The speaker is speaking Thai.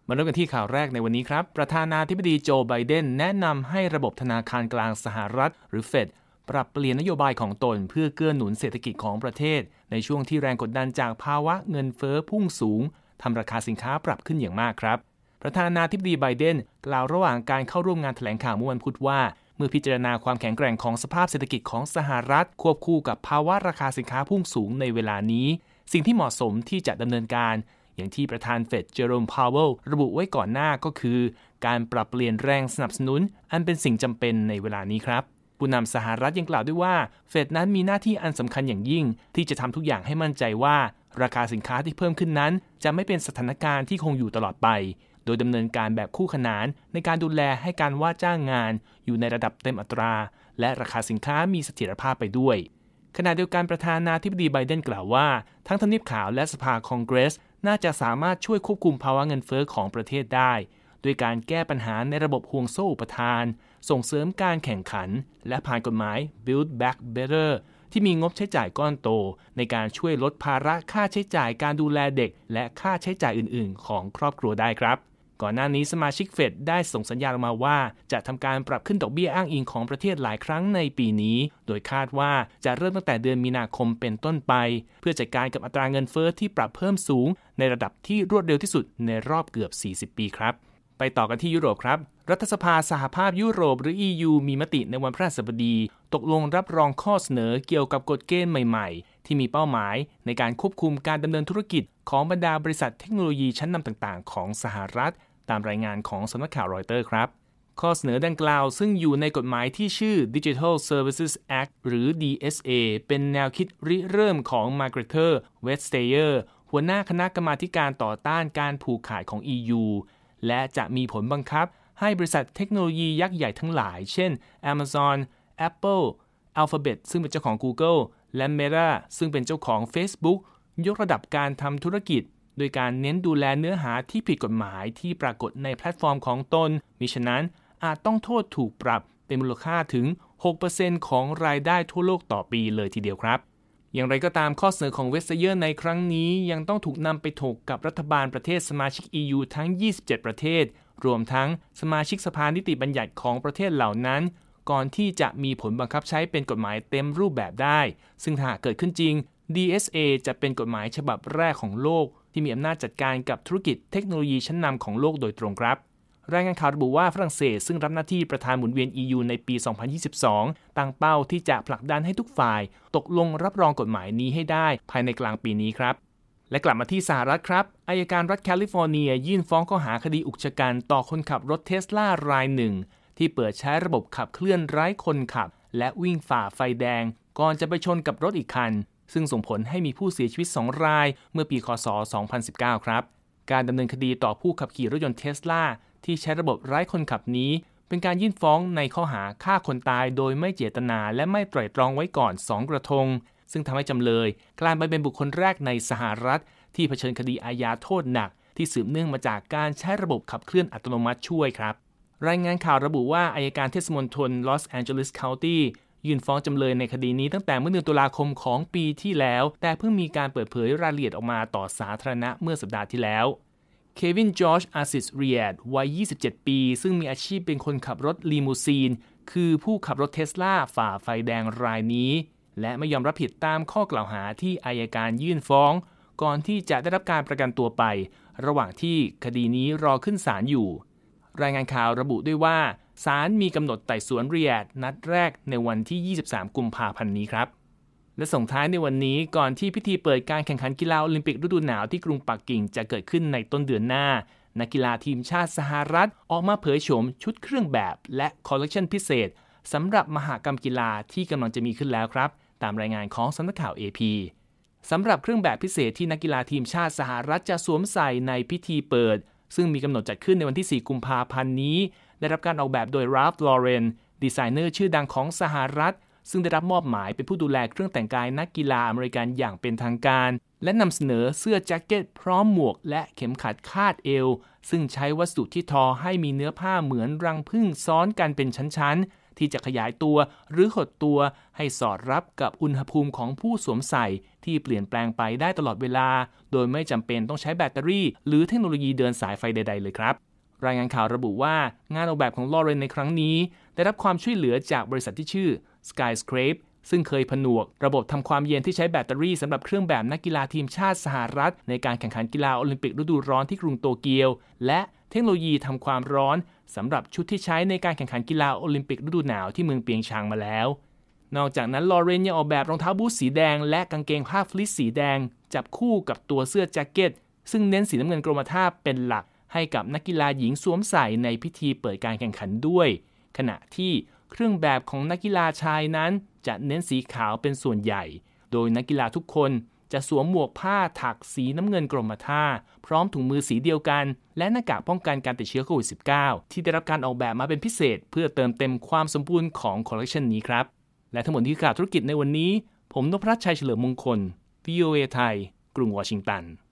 มาเริ่มกันที่ข่าวแรกในวันนี้ครับประธานาธิบดีโจไบเดนแนะนำให้ระบบธนาคารกลางสหรัฐหรือเฟดปรับเปลี่ยนนโยบายของตนเพื่อเกื้อหนุนเศรษฐกิจของประเทศในช่วงที่แรงกดดันจากภาวะเงินเฟ้อพุ่งสูงทำราคาสินค้าปรับขึ้นอย่างมากครับประธานาธิบดีไบเดนกล่าวระหว่างการเข้าร่วมงานแถลงข่าวเมื่อวันพุธว่าเมื่อพิจารณาความแข็งแกร่งของสภาพเศรษฐกิจของสหรัฐควบคู่กับภาวะราคาสินค้าพุ่งสูงในเวลานี้สิ่งที่เหมาะสมที่จะดำเนินการอย่างที่ประธานเฟดเจอโรม พาวเวลระบุไว้ก่อนหน้าก็คือการปรับเปลี่ยนแรงสนับสนุนอันเป็นสิ่งจำเป็นในเวลานี้ครับผู้นำสหรัฐยังกล่าวด้วยว่าเฟดนั้นมีหน้าที่อันสำคัญอย่างยิ่งที่จะทำทุกอย่างให้มั่นใจว่าราคาสินค้าที่เพิ่มขึ้นนั้นจะไม่เป็นสถานการณ์ที่คงอยู่ตลอดไปโดยดำเนินการแบบคู่ขนานในการดูแลให้การว่าจ้างงานอยู่ในระดับเต็มอัตราและราคาสินค้ามีเสถียรภาพไปด้วยขณะเดียวกันประธานาธิบดีไบเดนกล่าวว่าทั้งทำเนียบขาวและสภาคองเกรสน่าจะสามารถช่วยควบคุมภาวะเงินเฟ้อของประเทศได้ด้วยการแก้ปัญหาในระบบห่วงโซ่อุปทานส่งเสริมการแข่งขันและผ่านกฎหมาย Build Back Better ที่มีงบใช้จ่ายก้อนโตในการช่วยลดภาระค่าใช้จ่ายการดูแลเด็กและค่าใช้จ่ายอื่นๆของครอบครัวได้ครับก่อนหน้านี้สมาชิกเฟดได้ส่งสัญญาณออกมาว่าจะทำการปรับขึ้นดอกเบี้ยอ้างอิงของประเทศหลายครั้งในปีนี้โดยคาดว่าจะเริ่มตั้งแต่เดือนมีนาคมเป็นต้นไปเพื่อจัดการกับอัตราเงินเฟ้อที่ปรับเพิ่มสูงในระดับที่รวดเร็วที่สุดในรอบเกือบ40 ปีครับไปต่อกันที่ยุโรปครับรัฐสภาสหภาพยุโรปหรือ EU มีมติในวันพฤหัสบดีตกลงรับรองข้อเสนอเกี่ยวกับกฎเกณฑ์ใหม่ๆที่มีเป้าหมายในการควบคุมการดำเนินธุรกิจของบรรดาบริษัทเทคโนโลยีชั้นนำต่างๆของสหรัฐตามรายงานของสำนักข่าวรอยเตอร์ครับข้อเสนอดังกล่าวซึ่งอยู่ในกฎหมายที่ชื่อ Digital Services Act หรือ DSA เป็นแนวคิดริเริ่มของ Margrethe Vestager หัวหน้าคณะกรรมาธิการต่อต้านการผูกขาดของ EU และจะมีผลบังคับให้บริษัทเทคโนโลยียักษ์ใหญ่ทั้งหลายเช่น Amazon, Apple, Alphabet ซึ่งเป็นเจ้าของ Google และ Meta ซึ่งเป็นเจ้าของ Facebook ยกระดับการทำธุรกิจโดยการเน้นดูแลเนื้อหาที่ผิดกฎหมายที่ปรากฏในแพลตฟอร์มของตนมิฉะนั้นอาจต้องโทษถูกปรับเป็นมูลค่าถึง 6% ของรายได้ทั่วโลกต่อปีเลยทีเดียวครับอย่างไรก็ตามข้อเสนอของเวสเซอร์ในครั้งนี้ยังต้องถูกนำไปถกกับรัฐบาลประเทศสมาชิก EU ทั้ง 27 ประเทศรวมทั้งสมาชิกสภานิติบัญญัติของประเทศเหล่านั้นก่อนที่จะมีผลบังคับใช้เป็นกฎหมายเต็มรูปแบบได้ซึ่งถ้าเกิดขึ้นจริง DSA จะเป็นกฎหมายฉบับแรกของโลกที่มีอำนาจจัดการกับธุรกิจเทคโนโลยีชั้นนำของโลกโดยตรงครับรายงานข่าวระบุว่าฝรั่งเศสซึ่งรับหน้าที่ประธานหมุนเวียน EU ในปี 2022 ตั้งเป้าที่จะผลักดันให้ทุกฝ่ายตกลงรับรองกฎหมายนี้ให้ได้ภายในกลางปีนี้ครับและกลับมาที่สหรัฐครับอัยการรัฐแคลิฟอร์เนียยื่นฟ้องข้อหาคดีอุกชะกันต่อคนขับรถเทสลารายหนึ่งที่เปิดใช้ระบบขับเคลื่อนไร้คนขับและวิ่งฝ่าไฟแดงก่อนจะไปชนกับรถอีกคันซึ่งส่งผลให้มีผู้เสียชีวิต2รายเมื่อปีคศ 2019 ครับการดำเนินคดีต่อผู้ขับขี่รถยนต์เทสลาที่ใช้ระบบไร้คนขับนี้เป็นการยื่นฟ้องในข้อหาฆ่าคนตายโดยไม่เจตนาและไม่ไตร่ตรองไว้ก่อน2กระทงซึ่งทำให้จำเลยกลายเป็นบุคคลแรกในสหรัฐที่เผชิญคดีอาญาโทษหนักที่สืบเนื่องมาจากการใช้ระบบขับเคลื่อนอัตโนมัติช่วยครับรายงานข่าวระบุว่าอัยการเทศมนตรลอสแอนเจลิสเคานตี้ยื่นฟ้องจำเลยในคดีนี้ตั้งแต่เมื่อเดือนตุลาคมของปีที่แล้วแต่เพิ่งมีการเปิดเผยรายละเอียดออกมาต่อสาธารณะเมื่อสัปดาห์ที่แล้วเควินจอร์จอาซิสเรียดวัย27 ปีซึ่งมีอาชีพเป็นคนขับรถลีมูซีนคือผู้ขับรถเทสลาฝ่าไฟแดงรายนี้และไม่ยอมรับผิดตามข้อกล่าวหาที่อัยการยื่นฟ้องก่อนที่จะได้รับการประกันตัวไประหว่างที่คดีนี้รอขึ้นศาลอยู่รายงานข่าวระบุด้วยว่าศาลมีกำหนดไต่สวนเรียดนัดแรกในวันที่23 กุมภาพันธ์นี้ครับและส่งท้ายในวันนี้ก่อนที่พิธีเปิดการแข่งขันกีฬาโอลิมปิกฤดูหนาวที่กรุงปักกิ่งจะเกิดขึ้นในต้นเดือนหน้านักกีฬาทีมชาติสหรัฐออกมาเผยโฉมชุดเครื่องแบบและคอลเลคชันพิเศษสำหรับมหกรรมกีฬาที่กำลังจะมีขึ้นแล้วครับตามรายงานของสำนักข่าว AP สำหรับเครื่องแบบพิเศษที่นักกีฬาทีมชาติสหรัฐจะสวมใส่ในพิธีเปิดซึ่งมีกำหนดจัดขึ้นในวันที่4 กุมภาพันธ์นี้ได้รับการออกแบบโดย Ralph Lauren ดีไซเนอร์ชื่อดังของสหรัฐซึ่งได้รับมอบหมายเป็นผู้ดูแลเครื่องแต่งกายนักกีฬาอเมริกันอย่างเป็นทางการและนำเสนอเสื้อแจ็คเก็ตพร้อมหมวกและเข็มขัดคาดเอวซึ่งใช้วัสดุที่ทอให้มีเนื้อผ้าเหมือนรังผึ้งซ้อนกันเป็นชั้นๆที่จะขยายตัวหรือหดตัวให้สอดรับกับอุณหภูมิของผู้สวมใส่ที่เปลี่ยนแปลงไปได้ตลอดเวลาโดยไม่จำเป็นต้องใช้แบตเตอรี่หรือเทคโนโลยีเดินสายไฟใดๆเลยครับรายงานข่าวระบุว่างานออกแบบของลอเรนในครั้งนี้ได้รับความช่วยเหลือจากบริษัทที่ชื่อ Skyscrape ซึ่งเคยผนวกระบบทำความเย็นที่ใช้แบตเตอรี่สำหรับเครื่องแบบนักกีฬาทีมชาติสหรัฐในการแข่งขันกีฬาโอลิมปิกฤดูร้อนที่กรุงโตเกียวและเทคโนโลยีทำความร้อนสำหรับชุดที่ใช้ในการแข่งขันกีฬาโอลิมปิกฤดูหนาวที่เมืองเปียงชางมาแล้วนอกจากนั้นลอเรนยังออกแบบรองเท้าบูทสีแดงและกางเกงผ้าฟลีซสีแดงจับคู่กับตัวเสื้อแจ็คเก็ตซึ่งเน้นสีน้ำเงินกรมท่าเป็นหลักให้กับนักกีฬาหญิงสวมใส่ในพิธีเปิดการแข่งขันด้วยขณะที่เครื่องแบบของนักกีฬาชายนั้นจะเน้นสีขาวเป็นส่วนใหญ่โดยนักกีฬาทุกคนจะสวมหมวกผ้าถักสีน้ำเงินกรมท่าพร้อมถุงมือสีเดียวกันและหน้ากากป้องกันการติดเชื้อโควิด -19 ที่ได้รับการออกแบบมาเป็นพิเศษเพื่อเติมเต็มความสมบูรณ์ของคอลเลคชันนี้ครับและทั้งหมดที่ข่าวธุรกิจในวันนี้ผมนพรัตน์ชัยเฉลิมมงคล VOA ไทยกรุงวอชิงตัน